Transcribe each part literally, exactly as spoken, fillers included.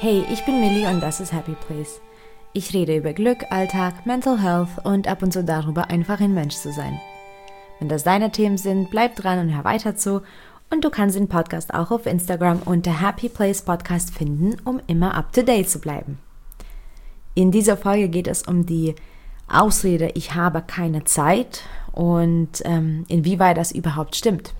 Hey, ich bin Millie und das ist Happy Place. Ich rede über Glück, Alltag, Mental Health und ab und zu darüber, einfach ein Mensch zu sein. Wenn das deine Themen sind, bleib dran und hör weiter zu. Und du kannst den Podcast auch auf Instagram unter Happy Place Podcast finden, um immer up to date zu bleiben. In dieser Folge geht es um die Ausrede, ich habe keine Zeit und ähm, inwieweit das überhaupt stimmt.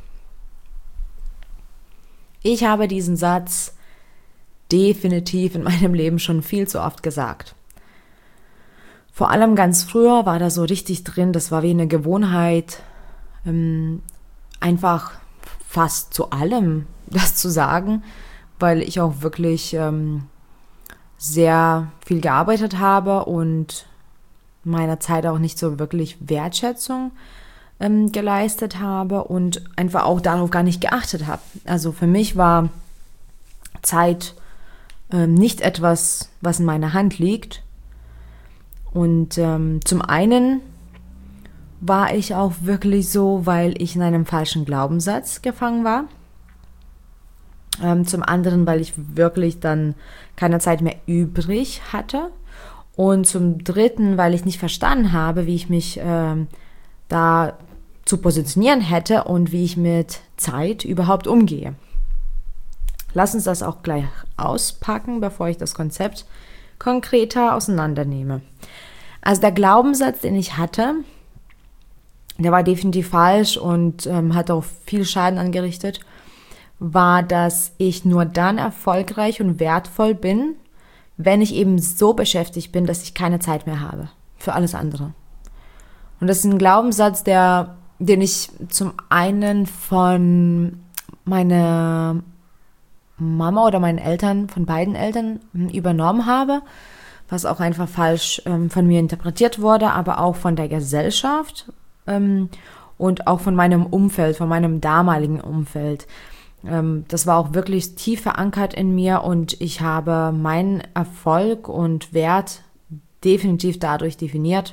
Ich habe diesen Satz definitiv in meinem Leben schon viel zu oft gesagt. Vor allem ganz früher war das so richtig drin, das war wie eine Gewohnheit, ähm, einfach fast zu allem das zu sagen, weil ich auch wirklich ähm, sehr viel gearbeitet habe und meiner Zeit auch nicht so wirklich Wertschätzung ähm, geleistet habe und einfach auch darauf gar nicht geachtet habe. Also für mich war Zeit ähm, nicht etwas, was in meiner Hand liegt. Und ähm, zum einen war ich auch wirklich so, weil ich in einem falschen Glaubenssatz gefangen war. Ähm, zum anderen, weil ich wirklich dann keine Zeit mehr übrig hatte. Und zum dritten, weil ich nicht verstanden habe, wie ich mich ähm, da zu positionieren hätte und wie ich mit Zeit überhaupt umgehe. Lass uns das auch gleich auspacken, bevor ich das Konzept konkreter auseinandernehme. Also der Glaubenssatz, den ich hatte, der war definitiv falsch und ähm, hat auch viel Schaden angerichtet, war, dass ich nur dann erfolgreich und wertvoll bin, wenn ich eben so beschäftigt bin, dass ich keine Zeit mehr habe für alles andere. Und das ist ein Glaubenssatz, der, den ich zum einen von meiner Mama oder meinen Eltern, von beiden Eltern übernommen habe, was auch einfach falsch ähm, von mir interpretiert wurde, aber auch von der Gesellschaft ähm, und auch von meinem Umfeld, von meinem damaligen Umfeld. Ähm, das war auch wirklich tief verankert in mir und ich habe meinen Erfolg und Wert definitiv dadurch definiert,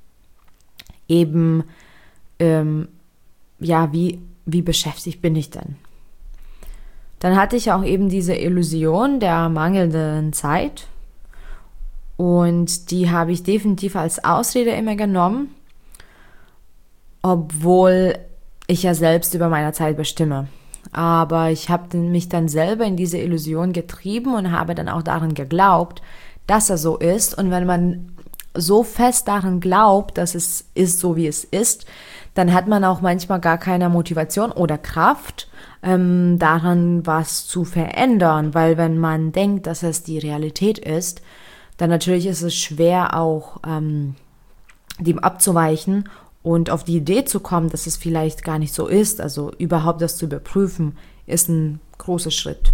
eben, ähm, ja, wie, wie beschäftigt bin ich denn? Dann hatte ich auch eben diese Illusion der mangelnden Zeit und die habe ich definitiv als Ausrede immer genommen, obwohl ich ja selbst über meine Zeit bestimme. Aber ich habe mich dann selber in diese Illusion getrieben und habe dann auch daran geglaubt, dass er so ist. Und wenn man so fest daran glaubt, dass es ist so, wie es ist, dann hat man auch manchmal gar keine Motivation oder Kraft, ähm, daran was zu verändern. Weil wenn man denkt, dass es die Realität ist, dann natürlich ist es schwer auch ähm, dem abzuweichen und auf die Idee zu kommen, dass es vielleicht gar nicht so ist. Also überhaupt das zu überprüfen, ist ein großer Schritt.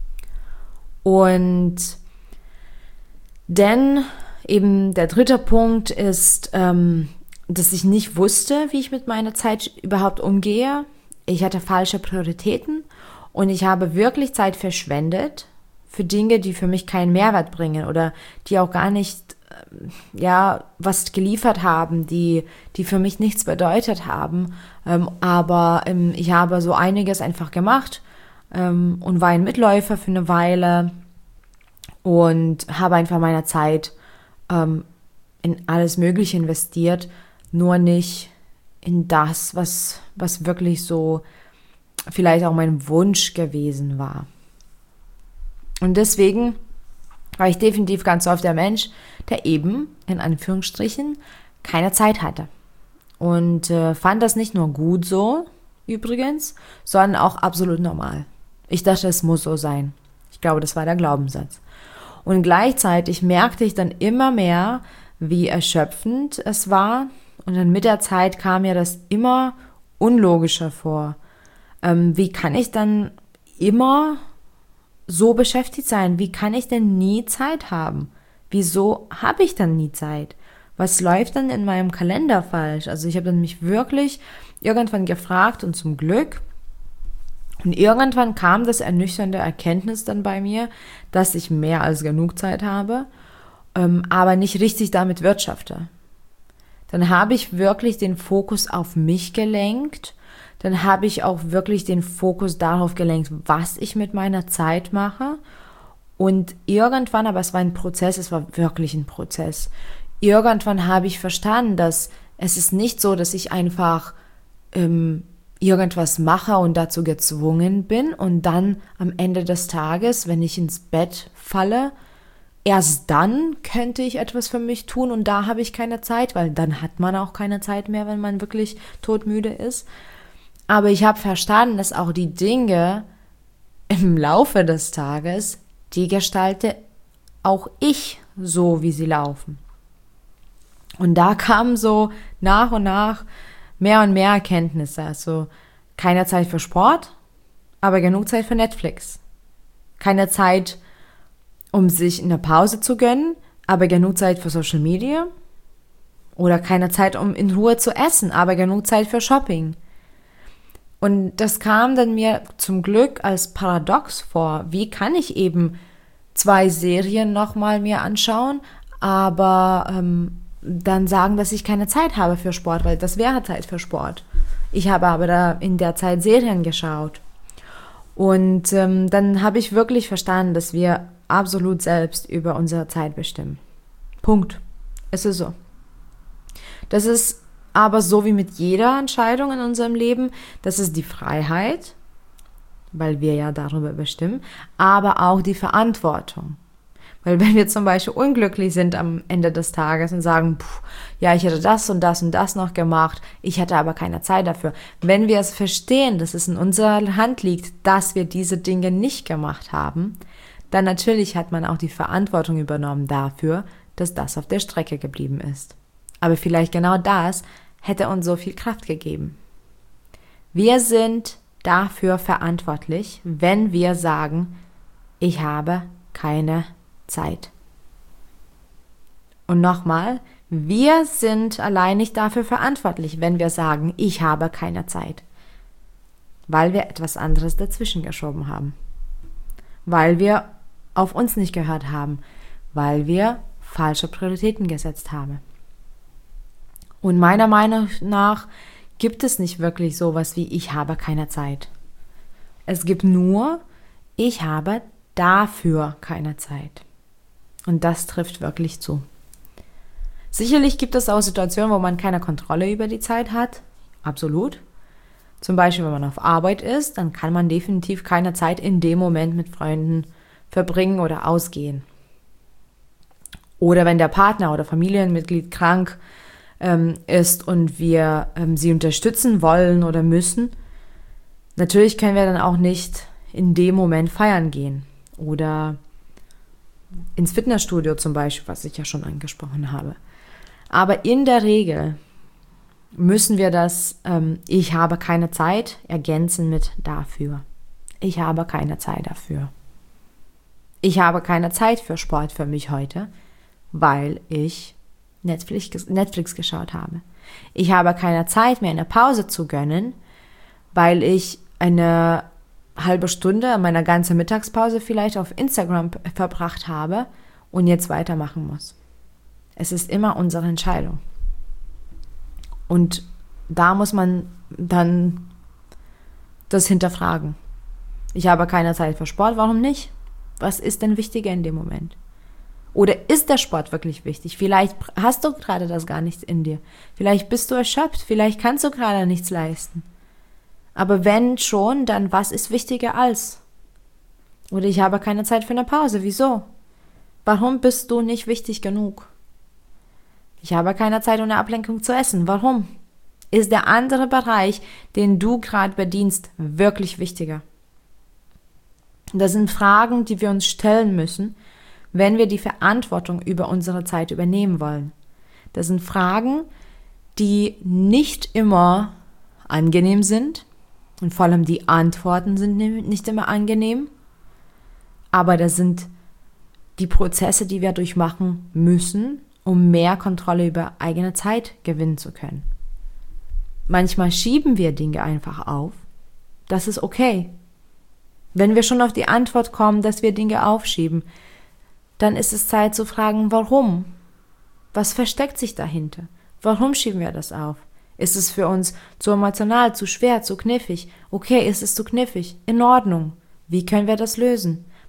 Und denn eben der dritte Punkt ist, ähm, dass ich nicht wusste, wie ich mit meiner Zeit überhaupt umgehe. Ich hatte falsche Prioritäten und ich habe wirklich Zeit verschwendet für Dinge, die für mich keinen Mehrwert bringen oder die auch gar nicht, ja, was geliefert haben, die, die für mich nichts bedeutet haben. Ähm, aber ähm, ich habe so einiges einfach gemacht ähm, und war ein Mitläufer für eine Weile und habe einfach meine Zeit ähm, in alles Mögliche investiert, nur nicht in das, was, was wirklich so vielleicht auch mein Wunsch gewesen war. Und deswegen war ich definitiv ganz oft der Mensch, der eben, in Anführungsstrichen, keine Zeit hatte. Und äh, fand das nicht nur gut so, übrigens, sondern auch absolut normal. Ich dachte, es muss so sein. Ich glaube, das war der Glaubenssatz. Und gleichzeitig merkte ich dann immer mehr, wie erschöpfend es war. Und dann mit der Zeit kam mir das immer unlogischer vor. Ähm, wie kann ich dann immer so beschäftigt sein? Wie kann ich denn nie Zeit haben? Wieso habe ich dann nie Zeit? Was läuft dann in meinem Kalender falsch? Also ich habe dann mich wirklich irgendwann gefragt und zum Glück. Und irgendwann kam das ernüchternde Erkenntnis dann bei mir, dass ich mehr als genug Zeit habe, ähm, aber nicht richtig damit wirtschafte. Dann habe ich wirklich den Fokus auf mich gelenkt. Dann habe ich auch wirklich den Fokus darauf gelenkt, was ich mit meiner Zeit mache Und irgendwann, aber es war ein Prozess, es war wirklich ein Prozess. Irgendwann habe ich verstanden, dass es ist nicht so, dass ich einfach ähm, irgendwas mache und dazu gezwungen bin und dann am Ende des Tages, wenn ich ins Bett falle, erst dann könnte ich etwas für mich tun und da habe ich keine Zeit, weil dann hat man auch keine Zeit mehr, wenn man wirklich todmüde ist. Aber ich habe verstanden, dass auch die Dinge im Laufe des Tages, die gestalte auch ich so, wie sie laufen. Und da kamen so nach und nach mehr und mehr Erkenntnisse. Also keine Zeit für Sport, aber genug Zeit für Netflix. Keine Zeit, um sich eine Pause zu gönnen, aber genug Zeit für Social Media. Oder keine Zeit, um in Ruhe zu essen, aber genug Zeit für Shopping. Und das kam dann mir zum Glück als paradox vor. Wie kann ich eben zwei Serien nochmal mir anschauen, aber ähm, dann sagen, dass ich keine Zeit habe für Sport, weil das wäre Zeit für Sport. Ich habe aber da in der Zeit Serien geschaut. Und ähm, dann habe ich wirklich verstanden, dass wir absolut selbst über unsere Zeit bestimmen. Punkt. Es ist so. Das ist aber so wie mit jeder Entscheidung in unserem Leben, das ist die Freiheit, weil wir ja darüber bestimmen, aber auch die Verantwortung. Weil wenn wir zum Beispiel unglücklich sind am Ende des Tages und sagen, pff, ja, ich hätte das und das und das noch gemacht, ich hätte aber keine Zeit dafür. Wenn wir es verstehen, dass es in unserer Hand liegt, dass wir diese Dinge nicht gemacht haben, dann natürlich hat man auch die Verantwortung übernommen dafür, dass das auf der Strecke geblieben ist. Aber vielleicht genau das hätte uns so viel Kraft gegeben. Wir sind dafür verantwortlich, wenn wir sagen, ich habe keine Zeit. Und nochmal, wir sind allein nicht dafür verantwortlich, wenn wir sagen, ich habe keine Zeit. Weil wir etwas anderes dazwischen geschoben haben. Weil wir auf uns nicht gehört haben. Weil wir falsche Prioritäten gesetzt haben. Und meiner Meinung nach gibt es nicht wirklich sowas wie ich habe keine Zeit. Es gibt nur, ich habe dafür keine Zeit. Und das trifft wirklich zu. Sicherlich gibt es auch Situationen, wo man keine Kontrolle über die Zeit hat. Absolut. Zum Beispiel, wenn man auf Arbeit ist, dann kann man definitiv keine Zeit in dem Moment mit Freunden verbringen oder ausgehen. Oder wenn der Partner oder Familienmitglied krank ähm, ist und wir ähm, sie unterstützen wollen oder müssen, natürlich können wir dann auch nicht in dem Moment feiern gehen. Oder ins Fitnessstudio zum Beispiel, was ich ja schon angesprochen habe. Aber in der Regel müssen wir das ähm, ich habe keine Zeit ergänzen mit dafür. Ich habe keine Zeit dafür. Ich habe keine Zeit für Sport für mich heute, weil ich Netflix, Netflix geschaut habe. Ich habe keine Zeit, mir eine Pause zu gönnen, weil ich eine halbe Stunde meiner ganzen Mittagspause vielleicht auf Instagram verbracht habe und jetzt weitermachen muss. Es ist immer unsere Entscheidung. Und da muss man dann das hinterfragen. Ich habe keine Zeit für Sport, warum nicht? Was ist denn wichtiger in dem Moment? Oder ist der Sport wirklich wichtig? Vielleicht hast du gerade das gar nicht in dir. Vielleicht bist du erschöpft, vielleicht kannst du gerade nichts leisten. Aber wenn schon, dann was ist wichtiger als? Oder ich habe keine Zeit für eine Pause. Wieso? Warum bist du nicht wichtig genug? Ich habe keine Zeit, ohne Ablenkung zu essen. Warum? Ist der andere Bereich, den du gerade bedienst, wirklich wichtiger? Das sind Fragen, die wir uns stellen müssen, wenn wir die Verantwortung über unsere Zeit übernehmen wollen. Das sind Fragen, die nicht immer angenehm sind. Und vor allem die Antworten sind nicht immer angenehm. Aber das sind die Prozesse, die wir durchmachen müssen, um mehr Kontrolle über eigene Zeit gewinnen zu können. Manchmal schieben wir Dinge einfach auf. Das ist okay. Wenn wir schon auf die Antwort kommen, dass wir Dinge aufschieben, dann ist es Zeit zu fragen, warum? Was versteckt sich dahinter? Warum schieben wir das auf? Ist es für uns zu emotional, zu schwer, zu knifflig? Okay, ist es zu knifflig? In Ordnung. Wie können wir das lösen?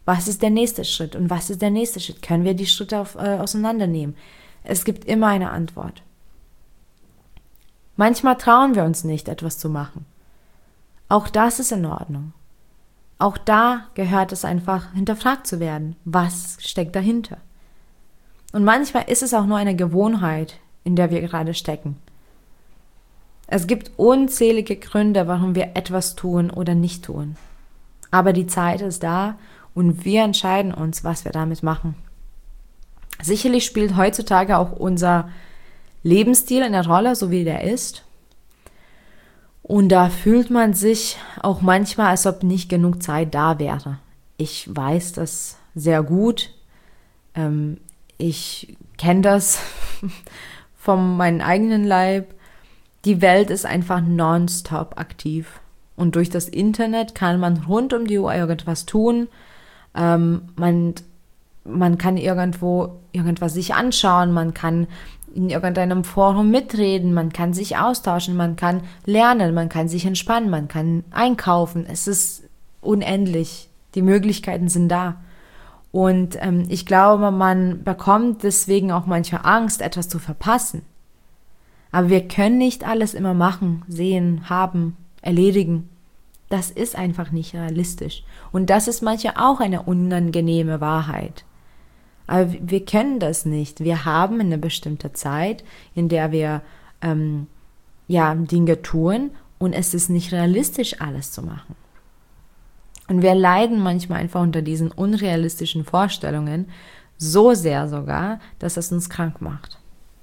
Was ist der nächste Schritt? Und was ist der nächste Schritt? Können wir die Schritte auf, äh, auseinandernehmen? Es gibt immer eine Antwort. Manchmal trauen wir uns nicht, etwas zu machen. Auch das ist in Ordnung. Auch da gehört es einfach, hinterfragt zu werden. Was steckt dahinter? Und manchmal ist es auch nur eine Gewohnheit, in der wir gerade stecken. Es gibt unzählige Gründe, warum wir etwas tun oder nicht tun. Aber die Zeit ist da und wir entscheiden uns, was wir damit machen. Sicherlich spielt heutzutage auch unser Lebensstil eine Rolle, so wie der ist. Und da fühlt man sich auch manchmal, als ob nicht genug Zeit da wäre. Ich weiß das sehr gut. Ähm, ich kenne das von meinem eigenen Leib. Die Welt ist einfach nonstop aktiv. Und durch das Internet kann man rund um die Uhr irgendwas tun. Ähm, man, man kann irgendwo irgendwas sich anschauen, man kann in irgendeinem Forum mitreden, man kann sich austauschen, man kann lernen, man kann sich entspannen, man kann einkaufen. Es ist unendlich. Die Möglichkeiten sind da. Und ähm, ich glaube, man bekommt deswegen auch manchmal Angst, etwas zu verpassen. Aber wir können nicht alles immer machen, sehen, haben, erledigen. Das ist einfach nicht realistisch. Und das ist manchmal auch eine unangenehme Wahrheit. Aber wir können das nicht. Wir haben eine bestimmte Zeit, in der wir ähm, ja, Dinge tun und es ist nicht realistisch, alles zu machen. Und wir leiden manchmal einfach unter diesen unrealistischen Vorstellungen so sehr sogar, dass es uns krank macht.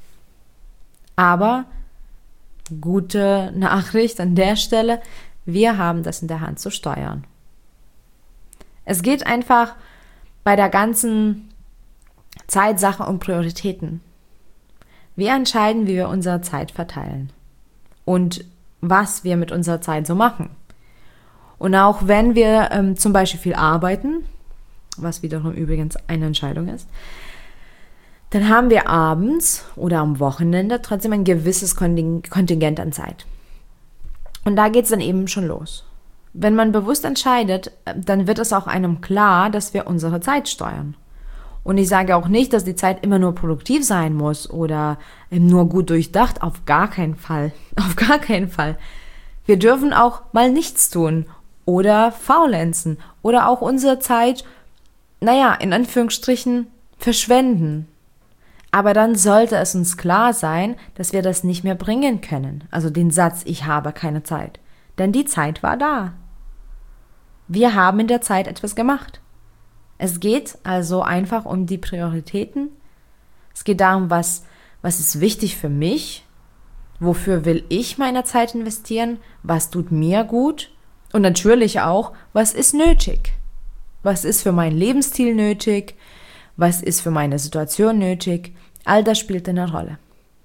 Aber gute Nachricht an der Stelle, wir haben das in der Hand zu steuern. Es geht einfach bei der ganzen Zeitsache um Prioritäten. Wir entscheiden, wie wir unsere Zeit verteilen und was wir mit unserer Zeit so machen. Und auch wenn wir ähm, zum Beispiel viel arbeiten, was wiederum übrigens eine Entscheidung ist, dann haben wir abends oder am Wochenende trotzdem ein gewisses Kontingent an Zeit. Und da geht es dann eben schon los. Wenn man bewusst entscheidet, dann wird es auch einem klar, dass wir unsere Zeit steuern. Und ich sage auch nicht, dass die Zeit immer nur produktiv sein muss oder nur gut durchdacht. Auf gar keinen Fall. Auf gar keinen Fall. Wir dürfen auch mal nichts tun oder faulenzen oder auch unsere Zeit, naja, in Anführungsstrichen verschwenden. Aber dann sollte es uns klar sein, dass wir das nicht mehr bringen können. Also den Satz, ich habe keine Zeit. Denn die Zeit war da. Wir haben in der Zeit etwas gemacht. Es geht also einfach um die Prioritäten. Es geht darum, was, was ist wichtig für mich? Wofür will ich meine Zeit investieren? Was tut mir gut? Und natürlich auch, was ist nötig? Was ist für meinen Lebensstil nötig? Was ist für meine Situation nötig? All das spielt eine Rolle.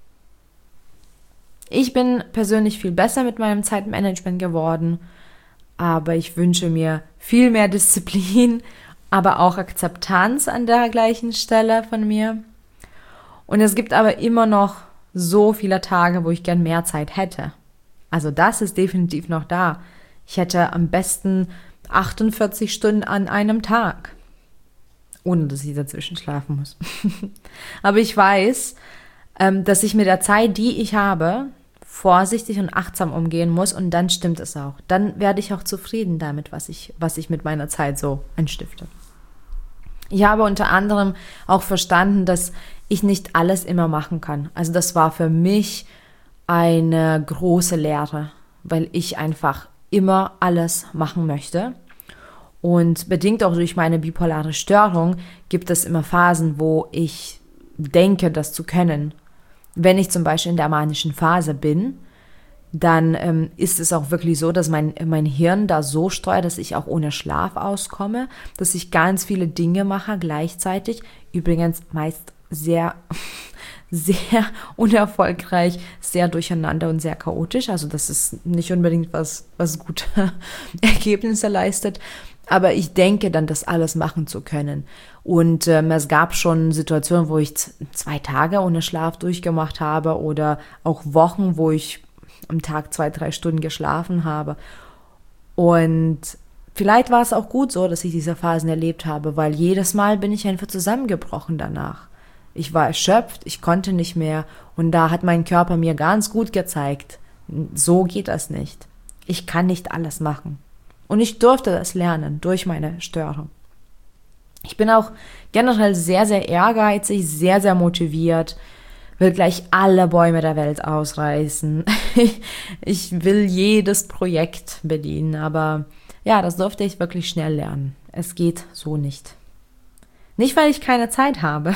Ich bin persönlich viel besser mit meinem Zeitmanagement geworden, aber ich wünsche mir viel mehr Disziplin, aber auch Akzeptanz an der gleichen Stelle von mir. Und es gibt aber immer noch so viele Tage, wo ich gern mehr Zeit hätte. Also das ist definitiv noch da. Ich hätte am besten achtundvierzig Stunden an einem Tag, ohne dass ich dazwischen schlafen muss. Aber ich weiß, dass ich mit der Zeit, die ich habe, vorsichtig und achtsam umgehen muss und dann stimmt es auch. Dann werde ich auch zufrieden damit, was ich, was ich mit meiner Zeit so anstifte. Ich habe unter anderem auch verstanden, dass ich nicht alles immer machen kann. Also das war für mich eine große Lehre, weil ich einfach immer alles machen möchte. Und bedingt auch durch meine bipolare Störung gibt es immer Phasen, wo ich denke, das zu können. Wenn ich zum Beispiel in der manischen Phase bin, dann ähm, ist es auch wirklich so, dass mein, mein Hirn da so steuert, dass ich auch ohne Schlaf auskomme, dass ich ganz viele Dinge mache gleichzeitig. Übrigens meist sehr, sehr unerfolgreich, sehr durcheinander und sehr chaotisch. Also das ist nicht unbedingt was, was gute Ergebnisse leistet. Aber ich denke dann, das alles machen zu können. Und ähm, es gab schon Situationen, wo ich z- zwei Tage ohne Schlaf durchgemacht habe oder auch Wochen, wo ich am Tag zwei, drei Stunden geschlafen habe. Und vielleicht war es auch gut so, dass ich diese Phasen erlebt habe, weil jedes Mal bin ich einfach zusammengebrochen danach. Ich war erschöpft, ich konnte nicht mehr und da hat mein Körper mir ganz gut gezeigt, so geht das nicht. Ich kann nicht alles machen. Und ich durfte das lernen durch meine Störung. Ich bin auch generell sehr, sehr ehrgeizig, sehr, sehr motiviert, will gleich alle Bäume der Welt ausreißen. Ich will jedes Projekt bedienen, aber ja, das durfte ich wirklich schnell lernen. Es geht so nicht. Nicht, weil ich keine Zeit habe,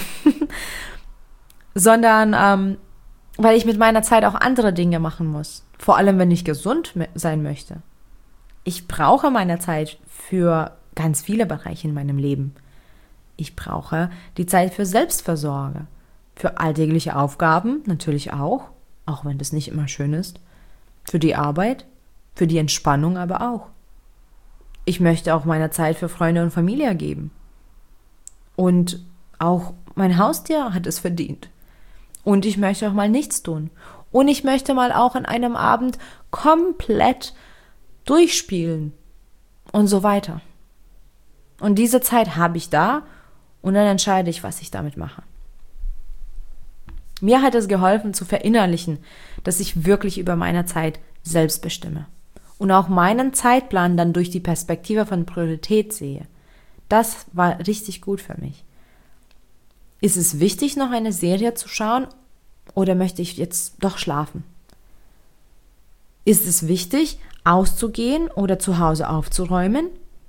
sondern ähm, weil ich mit meiner Zeit auch andere Dinge machen muss. Vor allem, wenn ich gesund sein möchte. Ich brauche meine Zeit für ganz viele Bereiche in meinem Leben. Ich brauche die Zeit für Selbstversorge, für alltägliche Aufgaben natürlich auch, auch wenn das nicht immer schön ist, für die Arbeit, für die Entspannung aber auch. Ich möchte auch meine Zeit für Freunde und Familie geben. Und auch mein Haustier hat es verdient. Und ich möchte auch mal nichts tun. Und ich möchte mal auch an einem Abend komplett durchspielen und so weiter. Und diese Zeit habe ich da und dann entscheide ich, was ich damit mache. Mir hat es geholfen zu verinnerlichen, dass ich wirklich über meine Zeit selbst bestimme und auch meinen Zeitplan dann durch die Perspektive von Priorität sehe. Das war richtig gut für mich. Ist es wichtig, noch eine Serie zu schauen oder möchte ich jetzt doch schlafen? Ist es wichtig, auszugehen oder zu Hause aufzuräumen?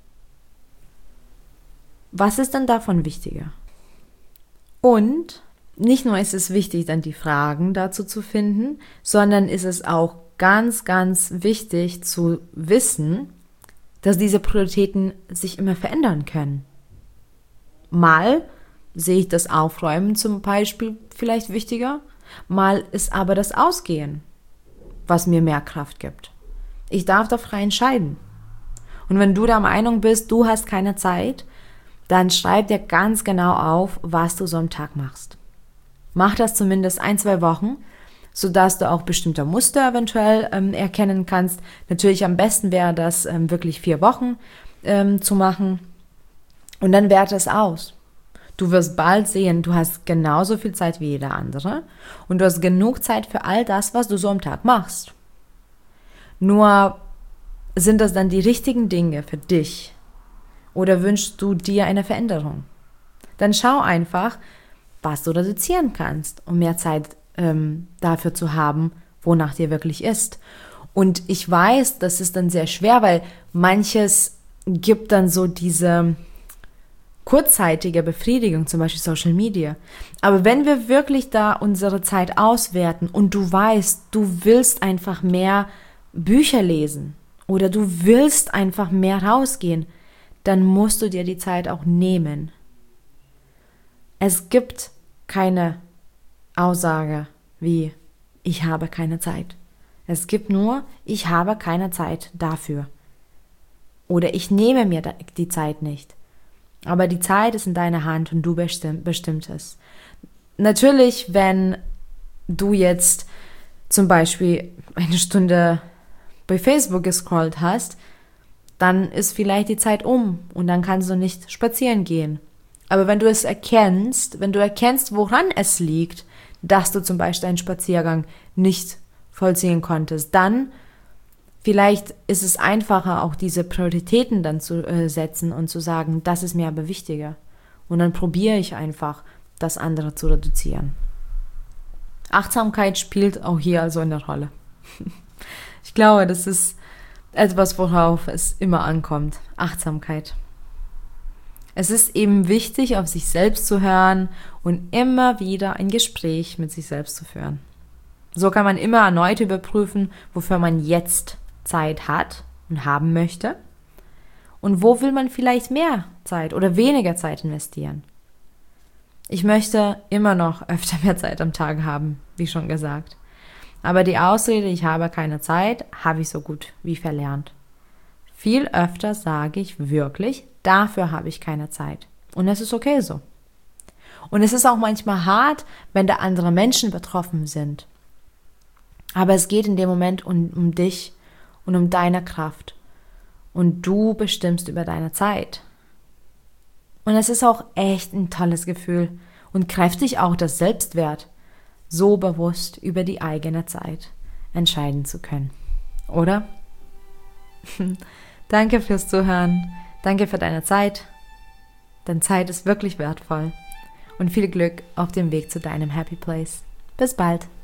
Was ist denn davon wichtiger? Und nicht nur ist es wichtig, dann die Fragen dazu zu finden, sondern ist es auch ganz, ganz wichtig zu wissen, dass diese Prioritäten sich immer verändern können. Mal sehe ich das Aufräumen zum Beispiel vielleicht wichtiger, mal ist aber das Ausgehen, was mir mehr Kraft gibt. Ich darf da frei entscheiden. Und wenn du der Meinung bist, du hast keine Zeit, dann schreib dir ganz genau auf, was du so am Tag machst. Mach das zumindest ein, zwei Wochen, sodass du auch bestimmte Muster eventuell ähm, erkennen kannst. Natürlich am besten wäre das ähm, wirklich vier Wochen ähm, zu machen und dann werte es aus. Du wirst bald sehen, du hast genauso viel Zeit wie jeder andere und du hast genug Zeit für all das, was du so am Tag machst. Nur sind das dann die richtigen Dinge für dich oder wünschst du dir eine Veränderung? Dann schau einfach, was du reduzieren kannst, um mehr Zeit ähm, dafür zu haben, wonach dir wirklich ist. Und ich weiß, das ist dann sehr schwer, weil manches gibt dann so diese kurzzeitige Befriedigung, zum Beispiel Social Media. Aber wenn wir wirklich da unsere Zeit auswerten und du weißt, du willst einfach mehr Bücher lesen oder du willst einfach mehr rausgehen, dann musst du dir die Zeit auch nehmen. Es gibt keine Aussage wie, ich habe keine Zeit. Es gibt nur, ich habe keine Zeit dafür. Oder ich nehme mir die Zeit nicht. Aber die Zeit ist in deiner Hand und du bestimm, bestimmst es. Natürlich, wenn du jetzt zum Beispiel eine Stunde bei Facebook gescrollt hast, dann ist vielleicht die Zeit um und dann kannst du nicht spazieren gehen. Aber wenn du es erkennst, wenn du erkennst, woran es liegt, dass du zum Beispiel einen Spaziergang nicht vollziehen konntest, dann vielleicht ist es einfacher, auch diese Prioritäten dann zu äh, setzen und zu sagen, das ist mir aber wichtiger. Und dann probiere ich einfach, das andere zu reduzieren. Achtsamkeit spielt auch hier also eine Rolle. Ich glaube, das ist etwas, worauf es immer ankommt. Achtsamkeit. Es ist eben wichtig, auf sich selbst zu hören und immer wieder ein Gespräch mit sich selbst zu führen. So kann man immer erneut überprüfen, wofür man jetzt Zeit hat und haben möchte und wo will man vielleicht mehr Zeit oder weniger Zeit investieren. Ich möchte immer noch öfter mehr Zeit am Tag haben, wie schon gesagt. Aber die Ausrede, ich habe keine Zeit, habe ich so gut wie verlernt. Viel öfter sage ich wirklich, dafür habe ich keine Zeit. Und es ist okay so. Und es ist auch manchmal hart, wenn da andere Menschen betroffen sind. Aber es geht in dem Moment um, um dich und um deine Kraft. und du bestimmst über deine Zeit. Und es ist auch echt ein tolles Gefühl und greift dich auch das Selbstwert, so bewusst über die eigene Zeit entscheiden zu können. Oder? Danke fürs Zuhören, danke für deine Zeit, denn Zeit ist wirklich wertvoll und viel Glück auf dem Weg zu deinem Happy Place. Bis bald!